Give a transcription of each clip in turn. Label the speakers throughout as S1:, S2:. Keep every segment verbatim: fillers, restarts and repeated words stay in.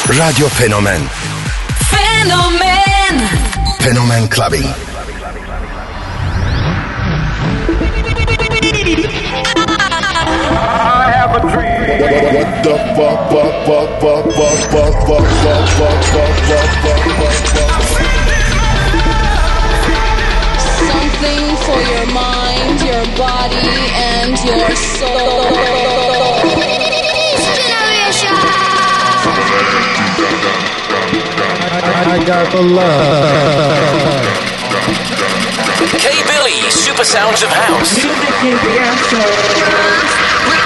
S1: Radio Fenomen.
S2: Fenomen.
S1: Fenomen Clubbing.
S3: I have a dream. What the fuck, fuck, fuck, fuck, fuck, fuck, fuck, fuck, fuck, fuck, fuck, fuck, fuck.
S4: Something for your mind, your body, and your soul.
S5: I got the love.
S6: K-Billy, Super Sounds of House.
S7: Music is the answer.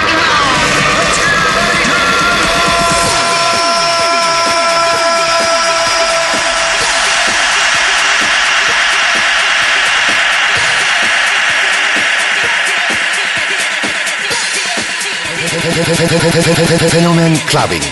S1: Fenomen Clubbing.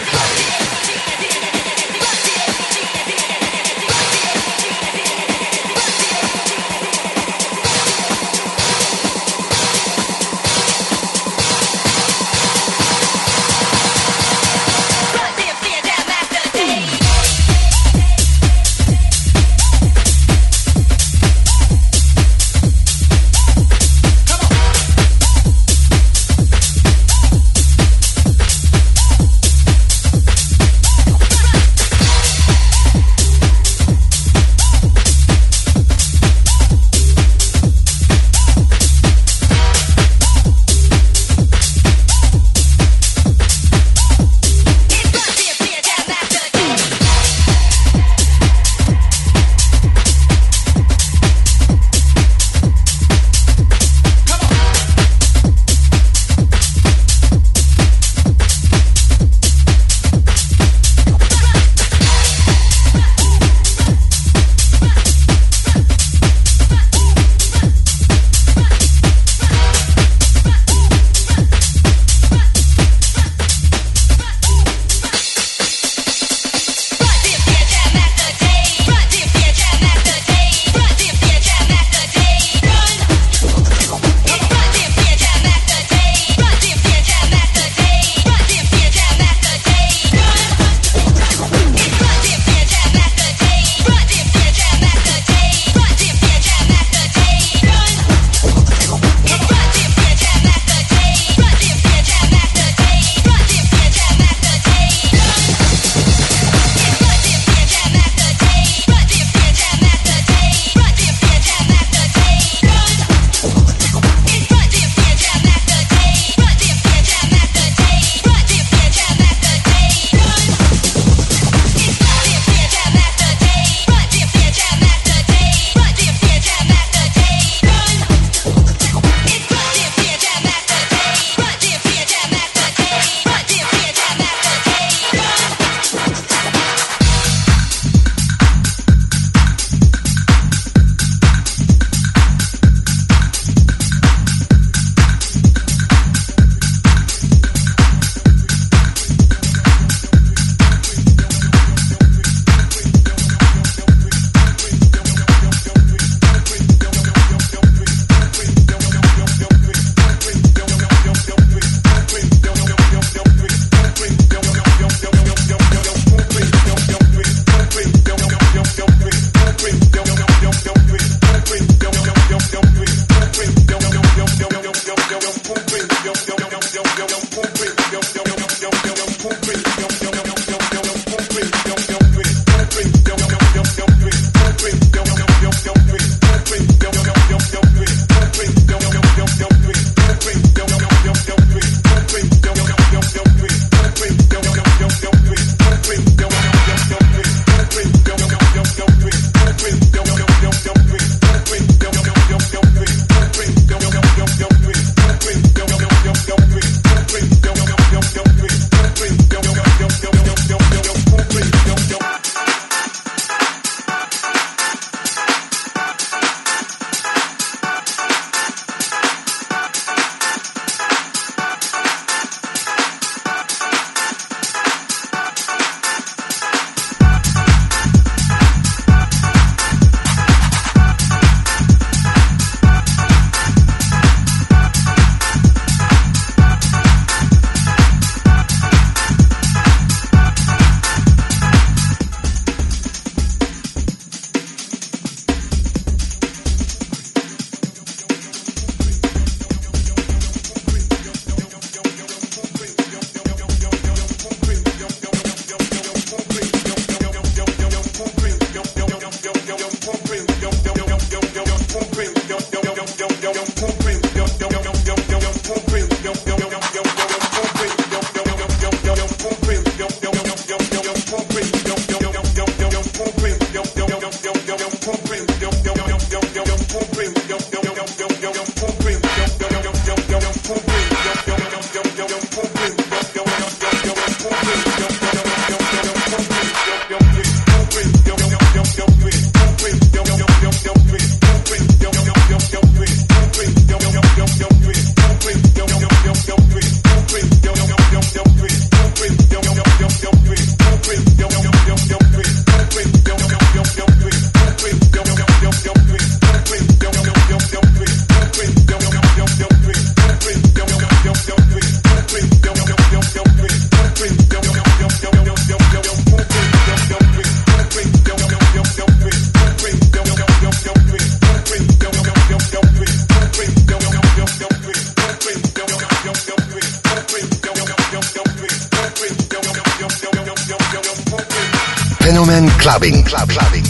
S1: Fenomen Clubbing. Club Clubbing.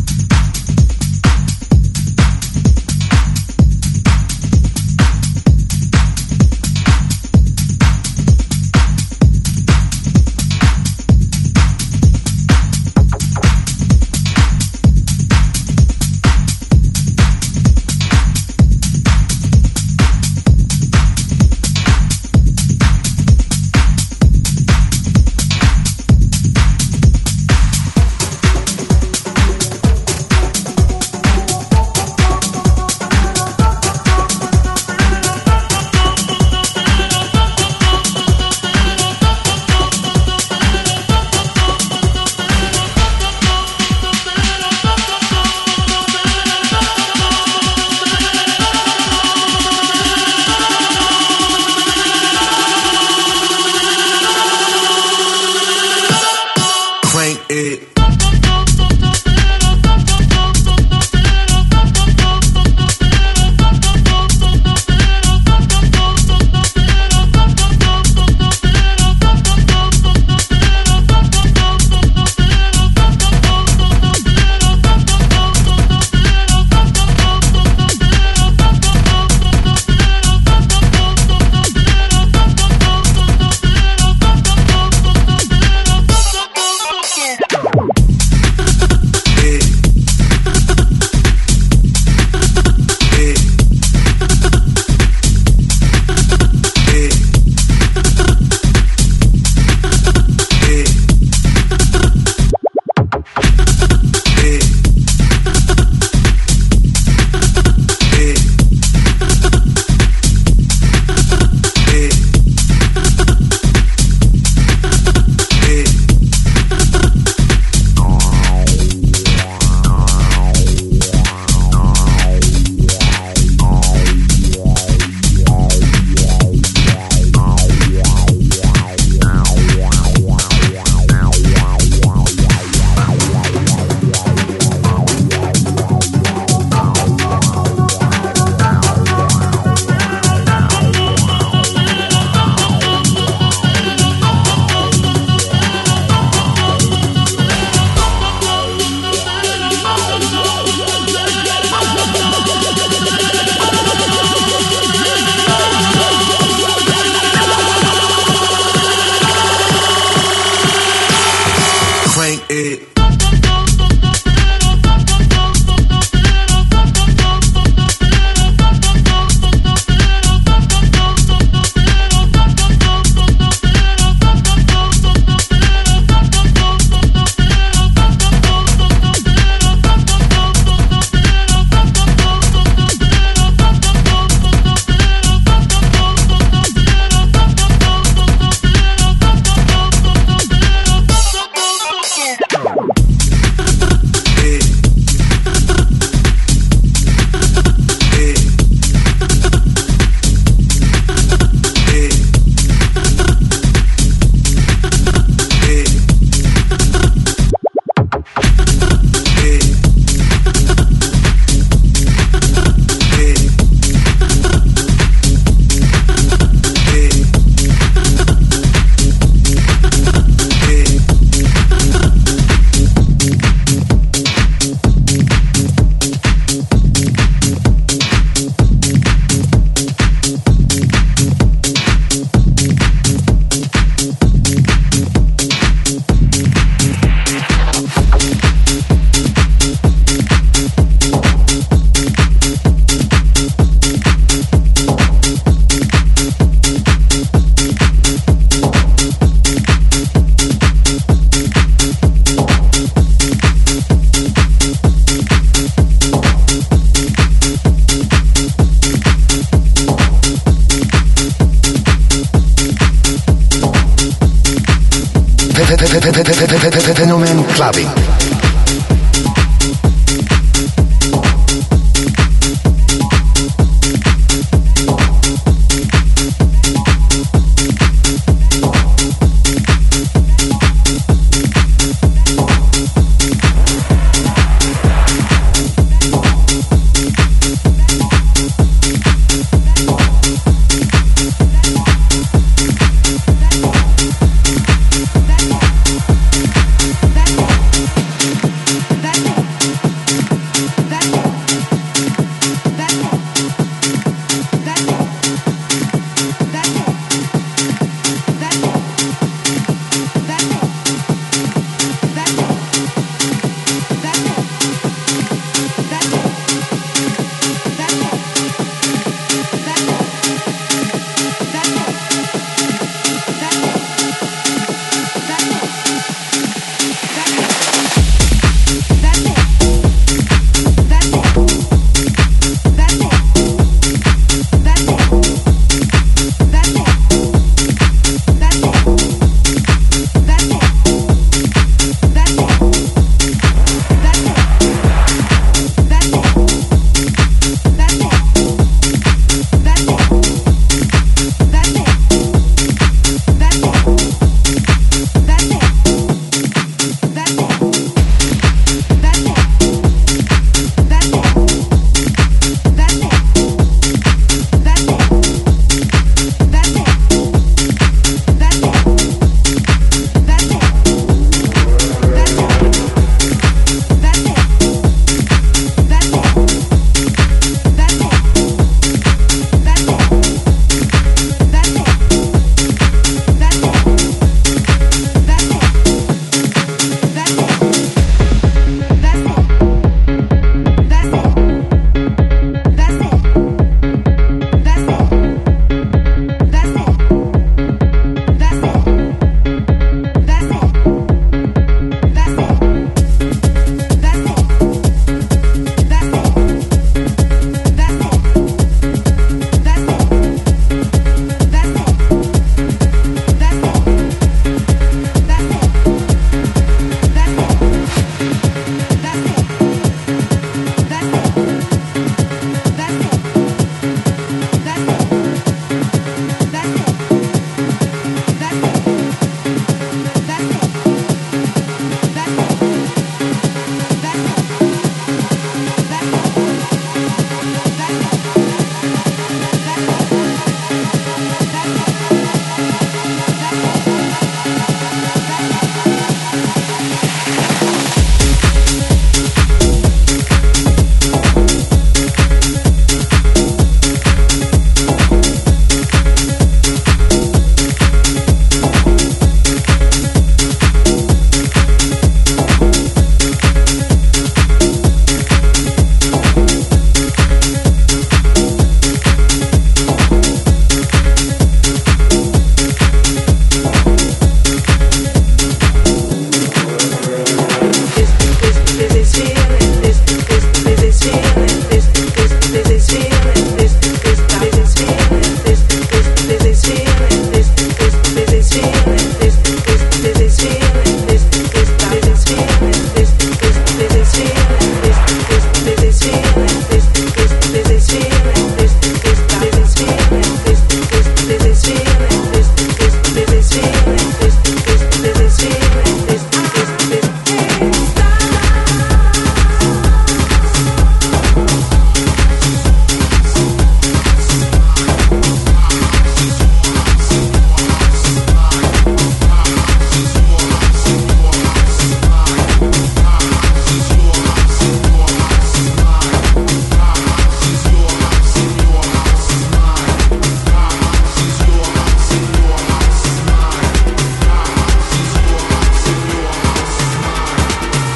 S1: Fenomen Clubbing.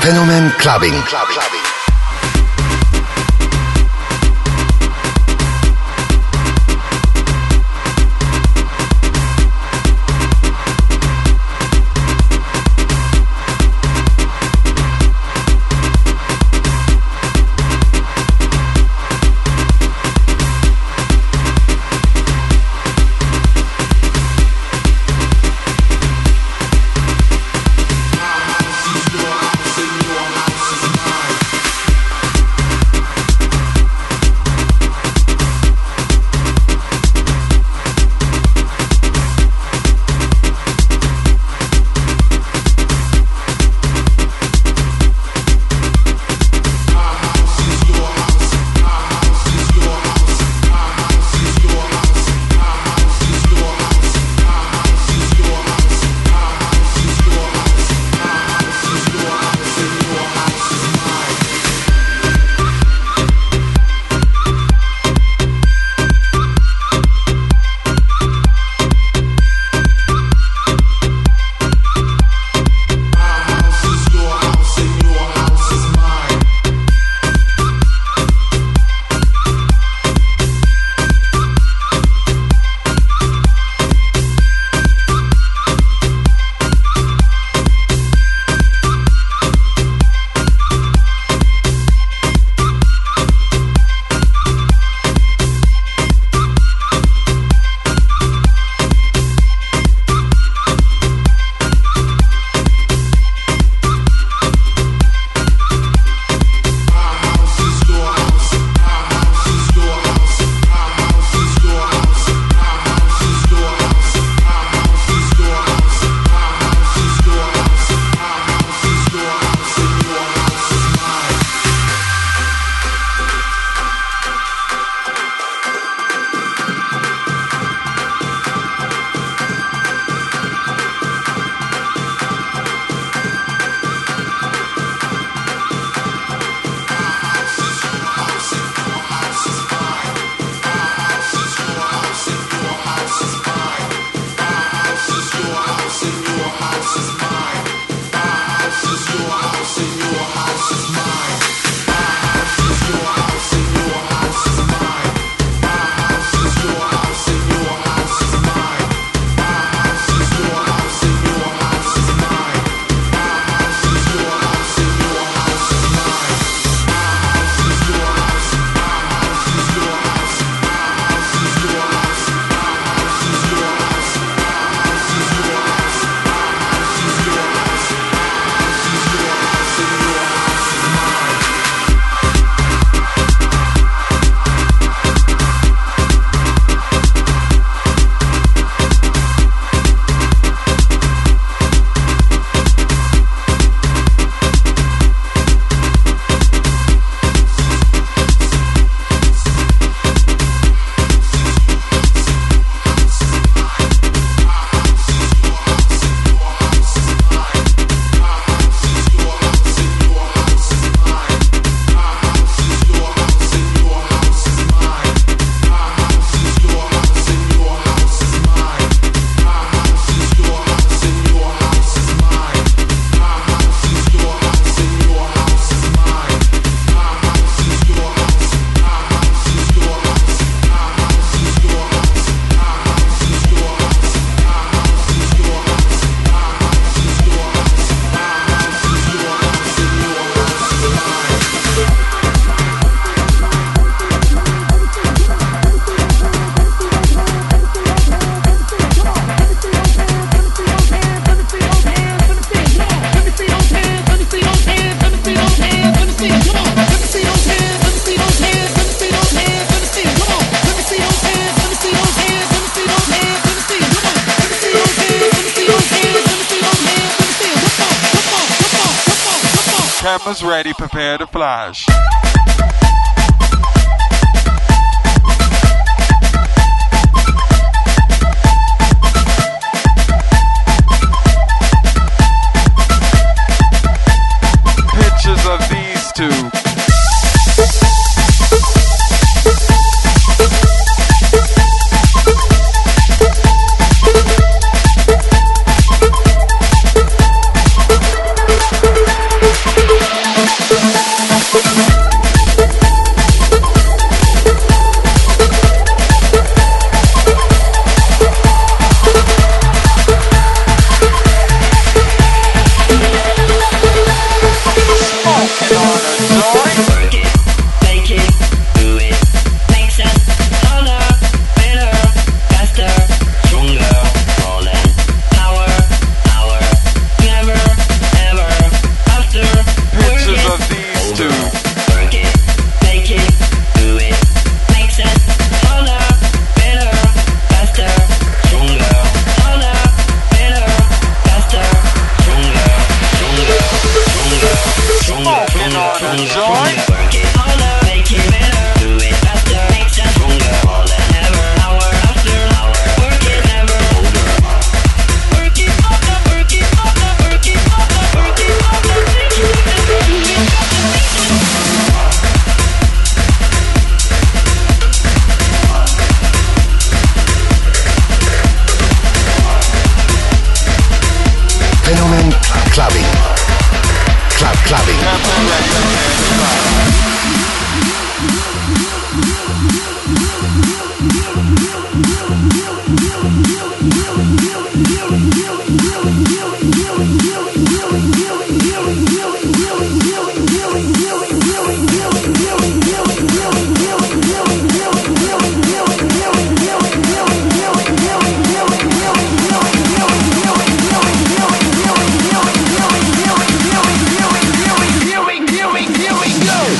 S1: Fenomen Clubbing. Club, clubbing.
S2: Cameras ready, prepare to flash. Pictures of these two.
S8: We'll be right back.
S2: Enjoy.
S1: Fenomen Clubbing. Club Clubbing.
S3: Here we, here we, here we go.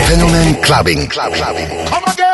S1: Fenomen Clubbing. Club, clubbing.
S3: Come again.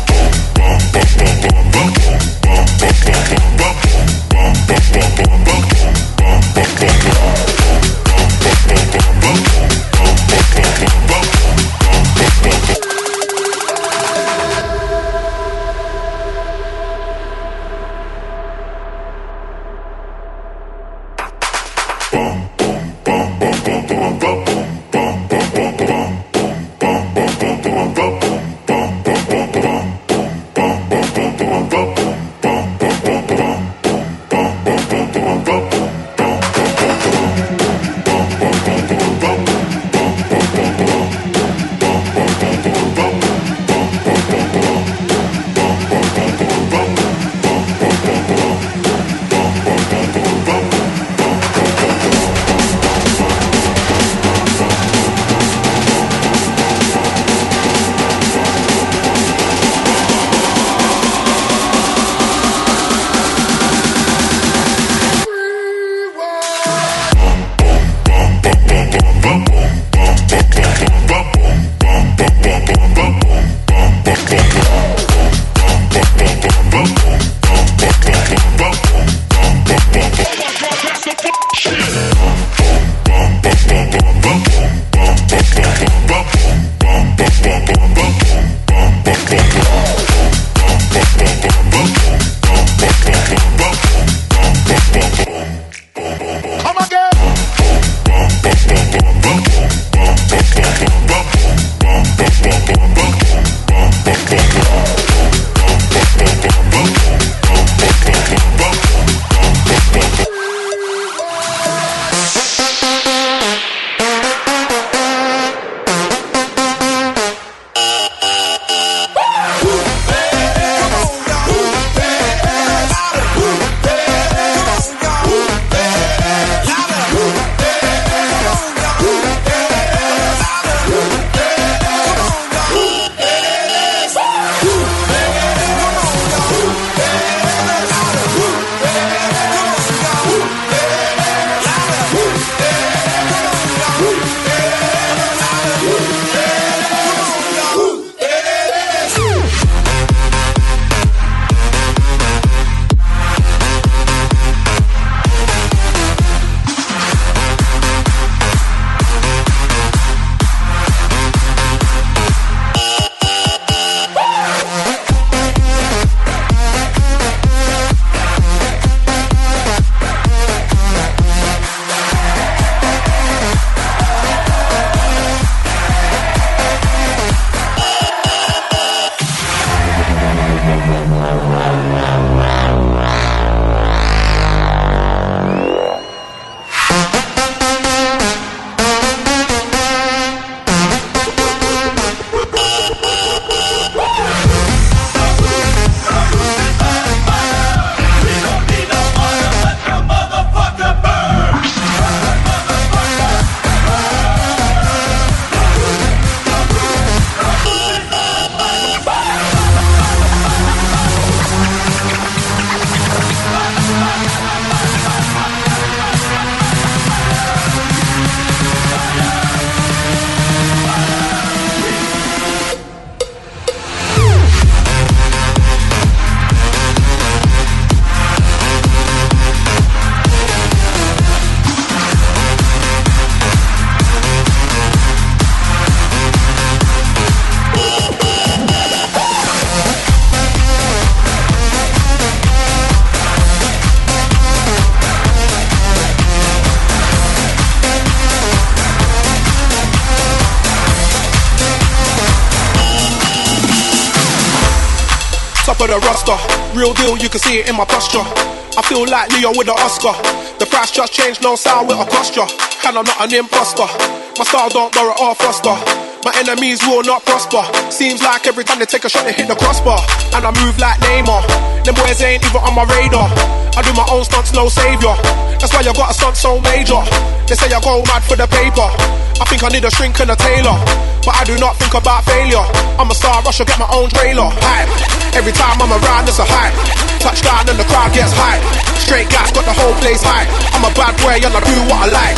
S8: For the roster, real deal, you can see it in my posture. I feel like Leo with the Oscar. The price just changed, no sound with a posture. And I'm not an imposter. My style don't borrow or foster. My enemies will not prosper. Seems like every time they take a shot they hit the crossbar. And I move like Neymar. Them boys ain't even on my radar. I do my own stunts, no savior. That's why I got a stunt so major. They say I go mad for the paper. I think I need a shrink and a tailor, but I do not think about failure. I'm a star, I should get my own trailer. Hype. Every time I'm around, it's a hype. Touchdown and the crowd gets hype. Straight gas, got the whole place hype. I'm a bad boy and I do what I like.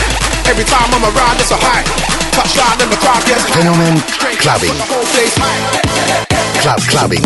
S8: Every time I'm around, it's a high. Touchdown and the crowd gets high.
S1: Fenomen clubbing.
S8: The whole place high.
S1: Club clubbing.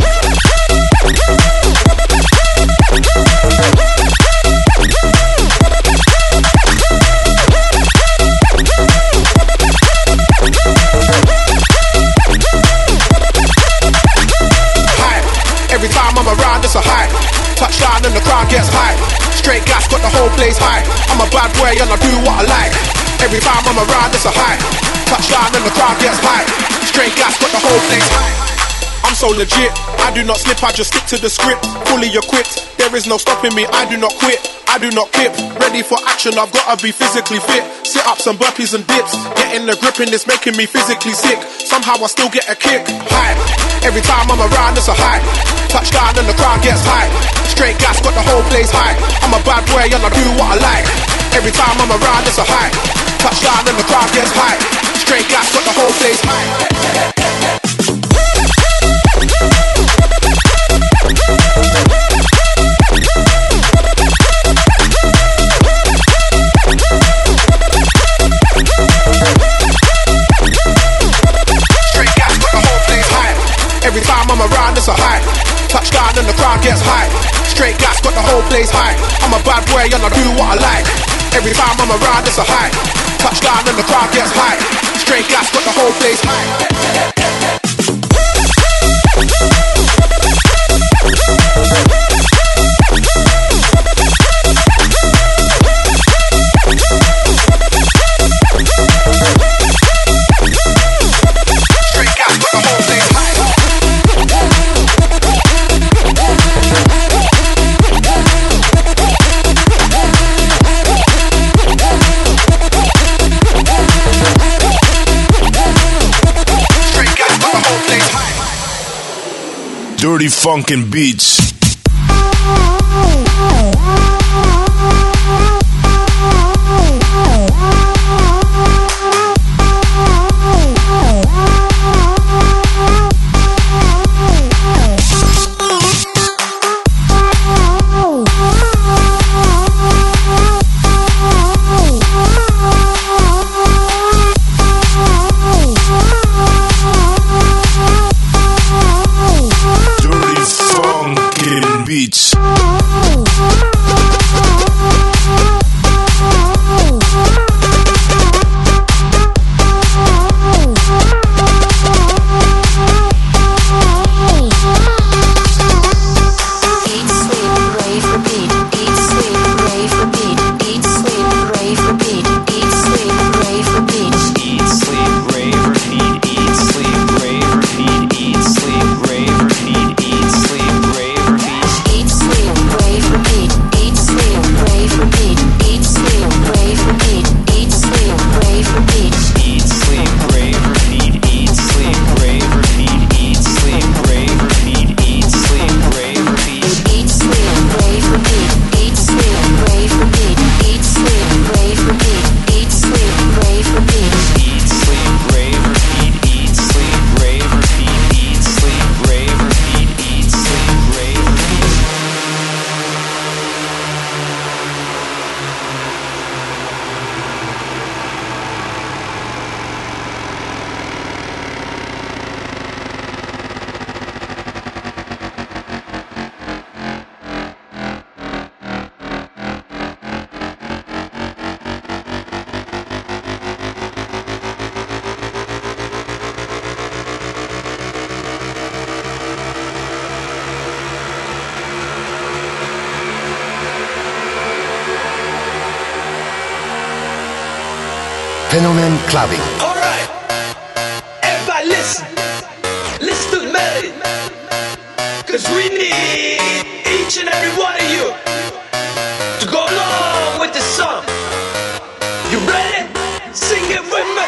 S8: High. Every time I'm around, it's a high. Touchdown and the crowd gets high. Straight gas, got the whole place high. I'm a bad boy and I do what I like. Every time I'm around, it's a high. Touchdown and the crowd gets high. Straight gas, got the whole place high. I'm so legit, I do not slip, I just stick to the script. Fully equipped, there is no stopping me, I do not quit, I do not kip. Ready for action, I've gotta be physically fit. Sit ups and burpees and dips. Getting the grip and it's making me physically sick. Somehow I still get a kick. High. Every time I'm around, it's a high. Touchdown and the crowd gets high. Straight gas, got the whole place high. I'm a bad boy and I do what I like. Every time I'm around, it's a high. Touchdown and the crowd gets high. Straight gas, got the whole place high. Every time I'm around, it's a high. Touchdown and the crowd gets high. Straight gas, got the whole place high. I'm a bad boy and I do what I like. Every time I'm around, it's a high. Touchdown and the crowd gets high. Straight gas, got the whole place high.
S3: Dirty funkin' beats. Beats.
S1: Fenomen clubbing.
S9: Alright, everybody listen, listen to the melody, cause we need each and every one of you to go along with the song. You ready? Sing it with me.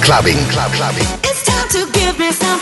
S1: clubbing. Club clubbing.
S10: It's time to give me some.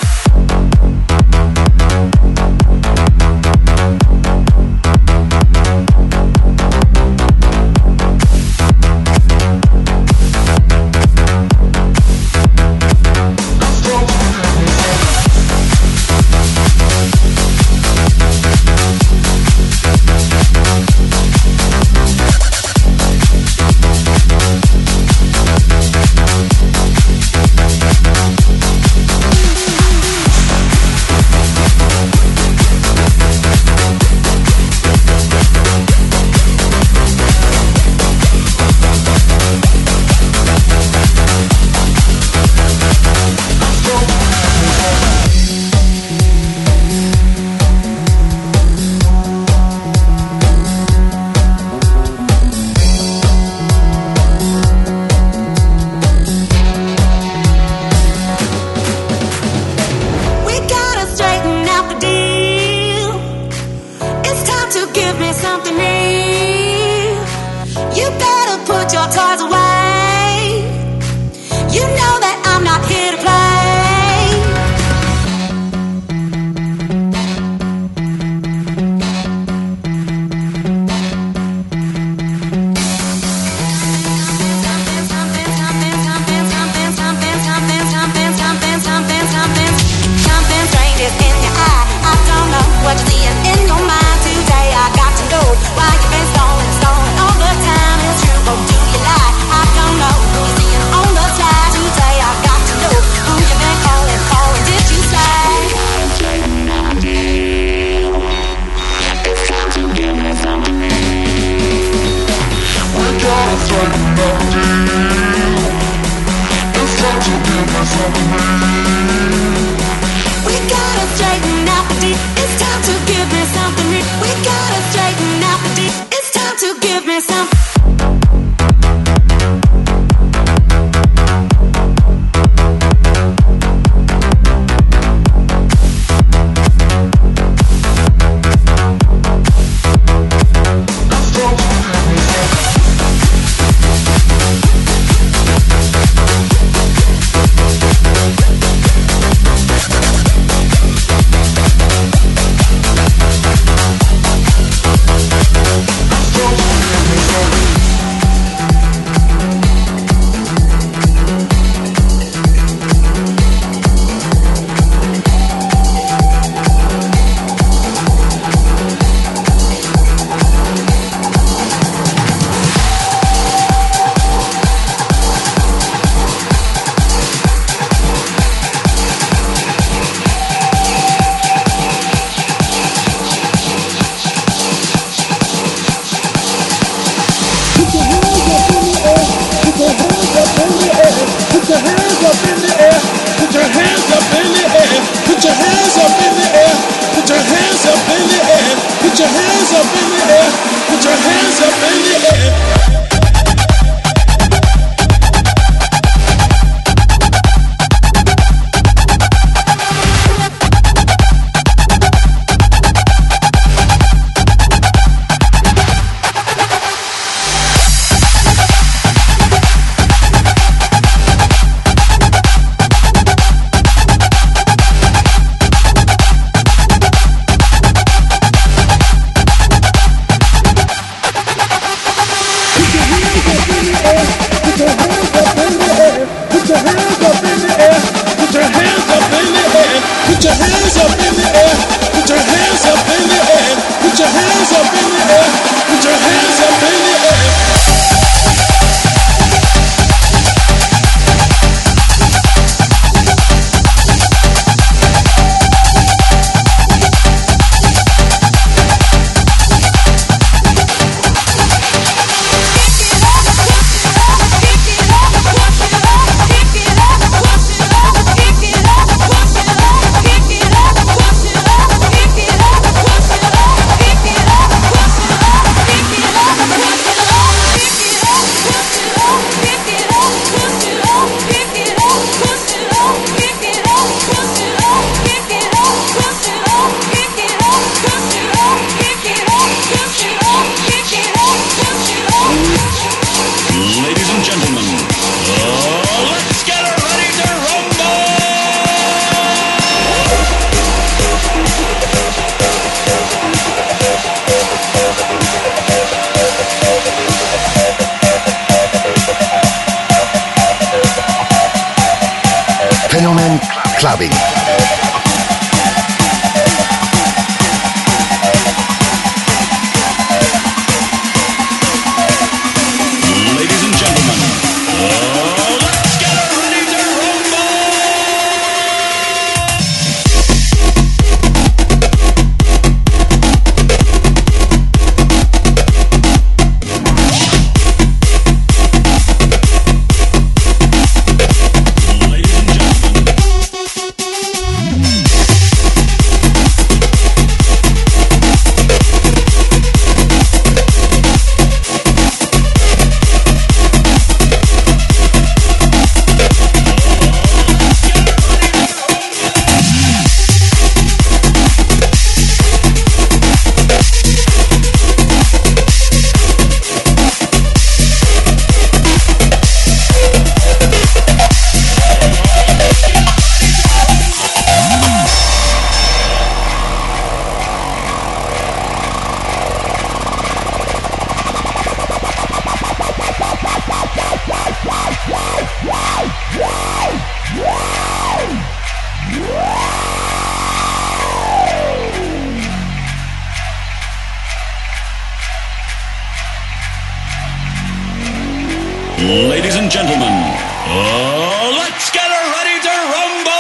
S1: Fenomen Clubbing.
S11: Ladies and gentlemen, uh, let's get ready to rumble!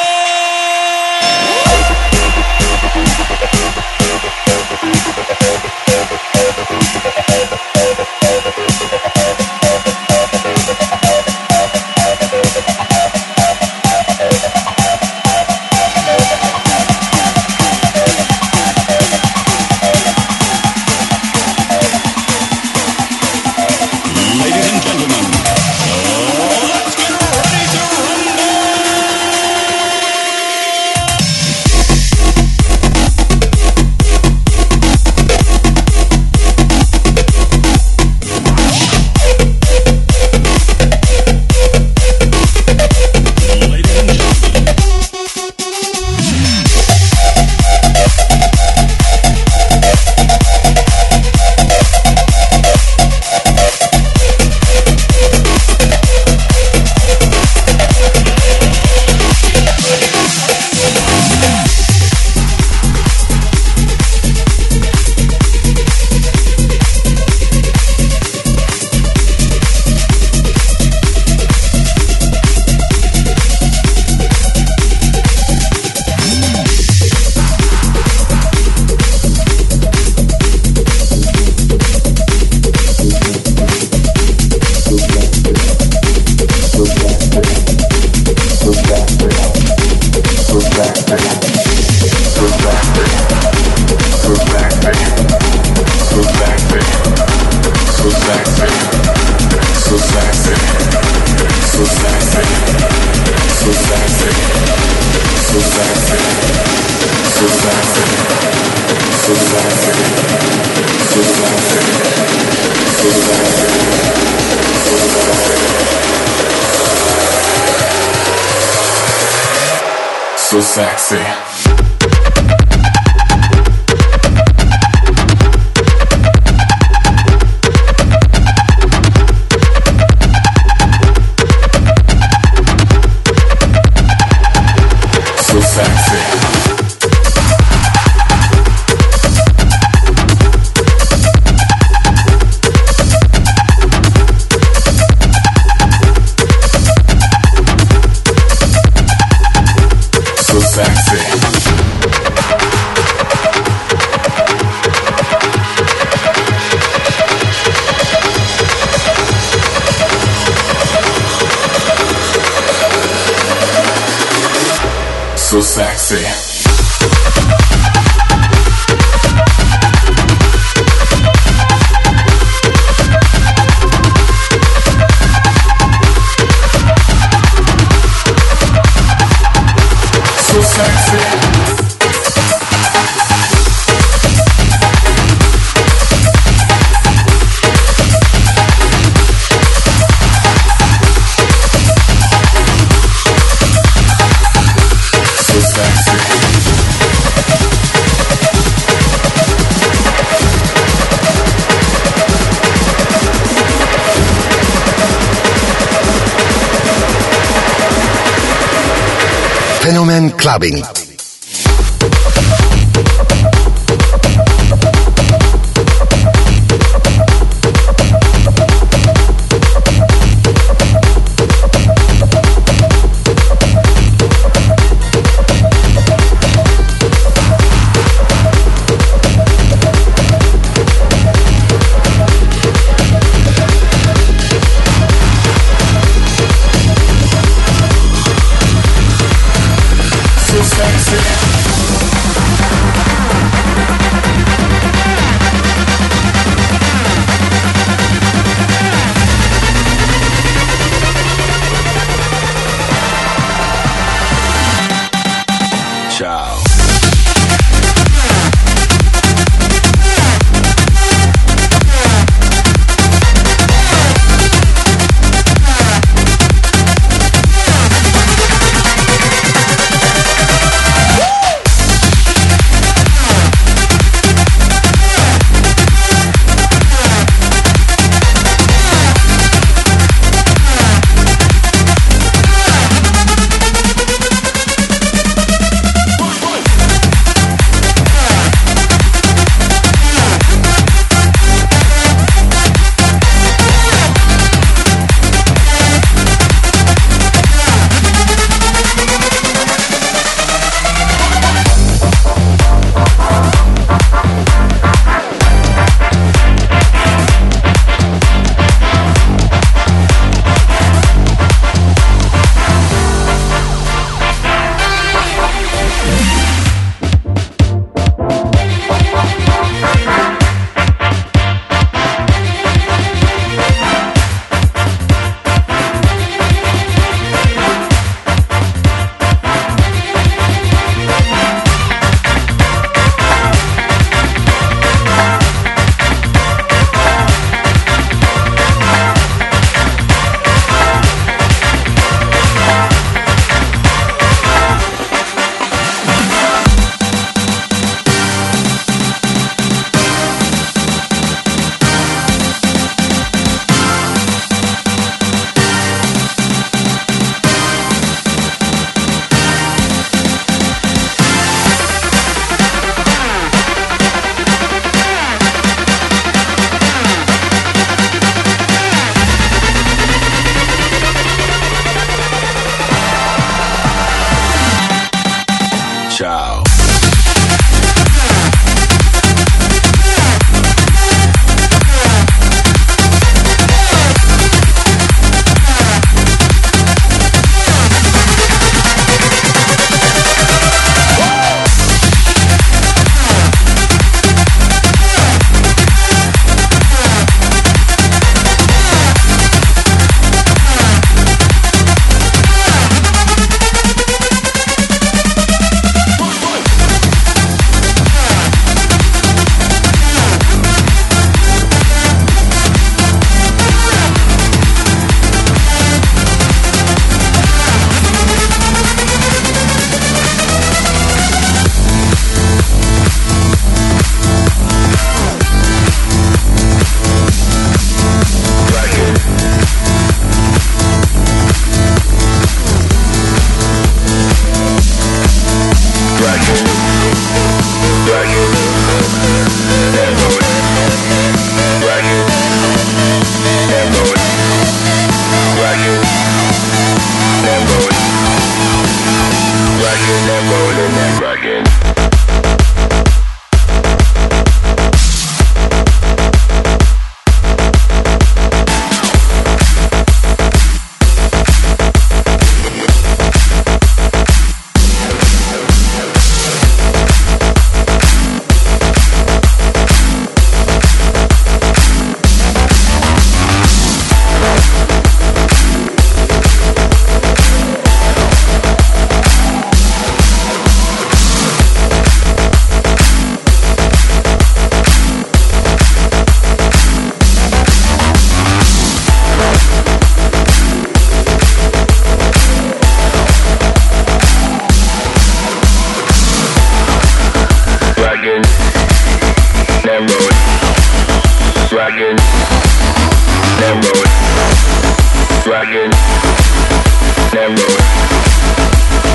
S3: So sexy. So sexy. So sexy.
S1: Fenomen Clubbing.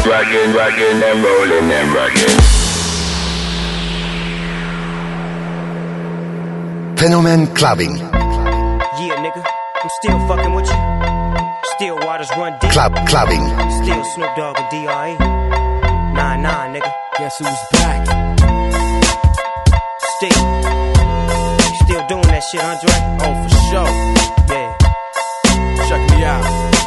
S12: rockin', rockin' and rollin' and rockin'.
S1: Fenomen Clubbing.
S13: Yeah, nigga, I'm still fucking with you. Still waters run deep.
S1: Club Clubbing.
S13: Still Snoop Dogg and D R E. Nah, nah, nigga. Guess who's back? Still. You still doing that shit, Andre? Oh, for sure. Yeah. Check me out.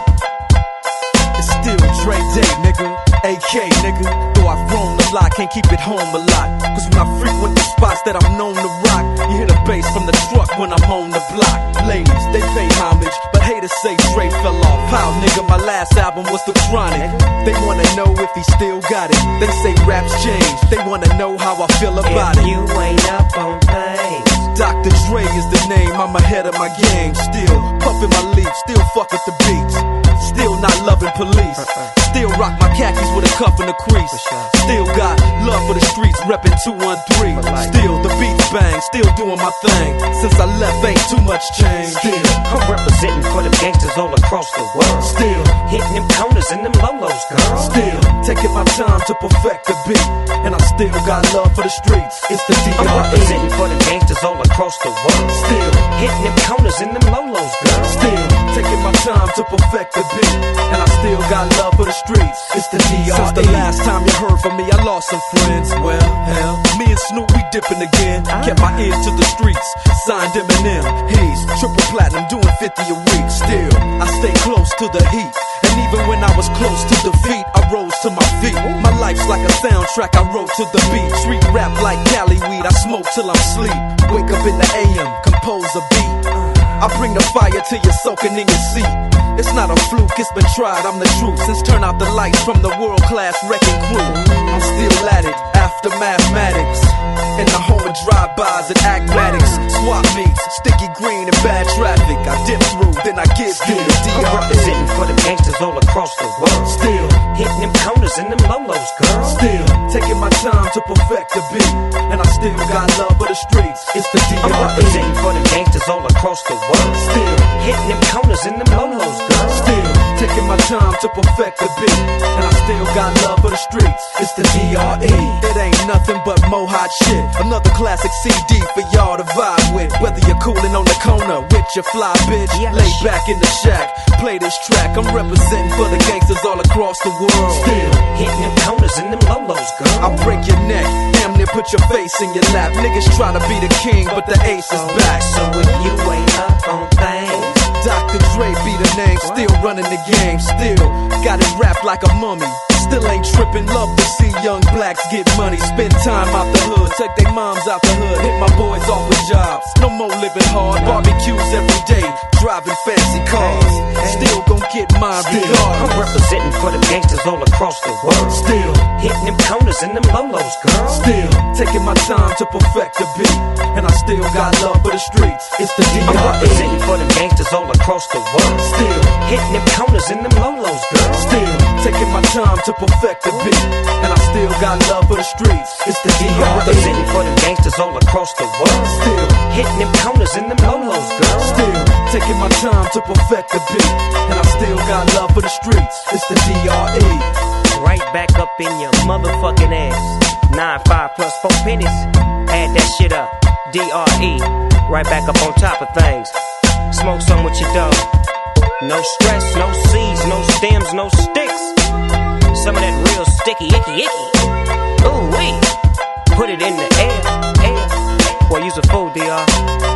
S14: It's still Dre Day, nigga. A K, nigga. Though I've grown a lot, can't keep it home a lot. Cause when I frequent the spots that I'm known to rock, you hear the bass from the truck when I'm on the block. Ladies, they pay homage, but haters say Dre fell off. How, nigga, my last album was The Chronic. They wanna know if he still got it. They say raps change, they wanna know how I feel about
S13: if
S14: it.
S13: You ain't up on things.
S14: Doctor Dre is the name, I'm ahead of my game. Still puffin' my leaf, still fuck with the beats. Still not loving police. Still rock my khakis with a cuff and a crease. Still got love for the streets, reppin' two one three. Still the beats bang, still doing my thing. Since I left, ain't too much change.
S13: Still, I'm representing for them gangsters all across the world.
S14: Still,
S13: hitting them corners and them lolos, girl.
S14: Still, taking my time to perfect the beat. And I still got love for the streets. It's the D R E.
S13: I'm representing for them gangsters all across the world.
S14: Still,
S13: hitting them corners and them lolos, girl.
S14: Still, taking my time to perfect the beat. And I still got love for the streets. It's the D R E. Since the last time you heard from me, I lost some friends. Well, hell, me and Snoop, we dipping again. Kept my ear to the streets. Signed Eminem. He's triple platinum, doing fifty a week. Still, I stay close to the heat. And even when I was close to defeat, I rose to my feet. My life's like a soundtrack, I wrote to the beat. Street rap like Cali weed, I smoke till I'm sleep. Wake up in the A M, compose a beat. I bring the fire till you're soaking in your seat. It's not a fluke, it's been tried, I'm the truth. Since turn out the lights from the world-class wrecking crew, I'm still at it, after mathematics. In the home of drive-bys and acmatics. Swap meets, sticky green and bad traffic. I dip through, then I get through the D R E.
S13: I'm representing for them gangsters all across the world.
S14: Still,
S13: hitting them corners and them lolos, girl.
S14: Still, taking my time to perfect the beat. And I still got love for the streets. It's the D R E.
S13: I'm representing for them gangsters all across the world.
S14: Still,
S13: hitting them corners and them lolos, girl.
S14: Still, taking my time to perfect the beat. And I still got love for the streets. It's the D R E. It ain't nothing but mo hot shit. Another classic C D for y'all to vibe with. Whether you're coolin' on the corner with your fly bitch,
S13: yes.
S14: Lay back in the shack, play this track. I'm representing for the gangsters all across the world.
S13: Still, hitting them corners and them lolos, girl.
S14: I break your neck, damn near put your face in your lap. Niggas try to be the king, but the ace is back.
S13: So if you ain't up on things,
S14: Doctor Dre be the name, still running the game. Still, got it wrapped like a mummy. Still ain't trippin', love to see young blacks get money. Spend time out the hood, take their moms out the hood. Hit my boys off with jobs, no more living hard. Barbecues every day, driving fancy cars. Still gon' get mine regardless.
S13: I'm representing for them gangsters all across the world.
S14: Still,
S13: hitting them corners and them lolos, girl.
S14: Still, taking my time to perfect the beat. And I still got love for the streets. It's the D R E.
S13: I'm representing for them gangsters all across the world.
S14: Still,
S13: hitting them corners and them lolos, girl.
S14: Still, taking my time to perfect the beat. And I still got love for the streets. It's the D R E.
S13: I'm representing for them gangsters all across the world.
S14: Still,
S13: hitting them corners and them lolos, girl.
S14: Still, taking my time to perfect the beat. And I still got love for the streets. It's the D R E.
S13: Right back up in your motherfucking ass. Nine, five plus four pennies. Add that shit up. D R E. Right back up on top of things. Smoke some with your dog. No stress, no seeds, no stems, no sticks. Some of that real sticky, icky, icky. Ooh, wee. Put it in the air, air. Boy, you's a fool, D R